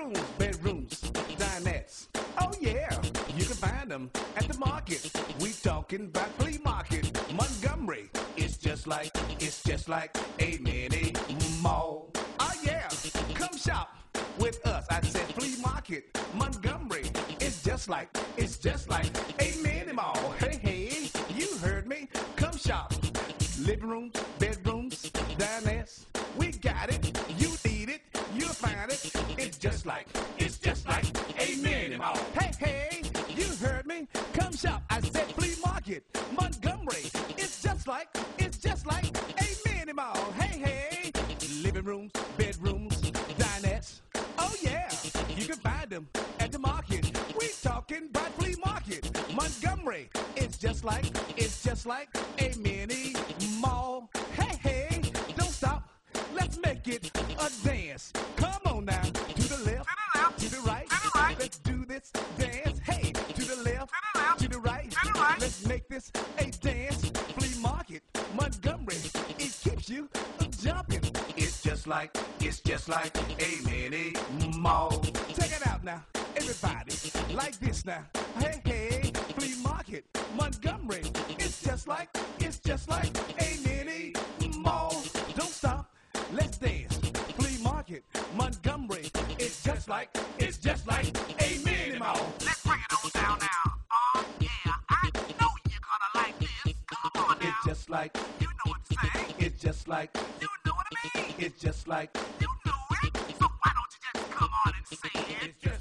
rooms, bedrooms, dinettes. Oh yeah, you can find them at the market. We talking about flea market. Montgomery, it's just like a mini mall. Oh yeah, come shop with us. I said flea market. Montgomery, it's just like a mini mall. Hey, hey, you heard me. Come shop. Living rooms, bedrooms, dinettes. We got it. You need it. You'll find it. It's just like a mini mall. Hey, hey, you heard me. Come shop. I said flea market. Montgomery. It's just like a mini mall. Hey, hey, living rooms, bedrooms, dinettes. Oh yeah, you can find them at the market. We talking about flea market. Montgomery. It's just like a mini mall. Hey, hey, don't stop. Let's make it a dance. Come on now, to the left, to the right. Let's do this dance. Hey, to the left, to the right. Let's make this a dance. Flea market, Montgomery. It keeps you jumping. It's just like a mini mall. Check it out now, everybody. Like this now. Hey, hey, flea market, Montgomery. It's just like a mini mall. Don't stop. Let's dance. Flea market, Montgomery. It's just like a mini mall. Let's bring it on down now. Oh yeah, I know you're gonna like this. Come on now. It's just like, You know what to say. it's just like, You know what I mean. it's just like, You know it. So why don't you just come on and say it? it's just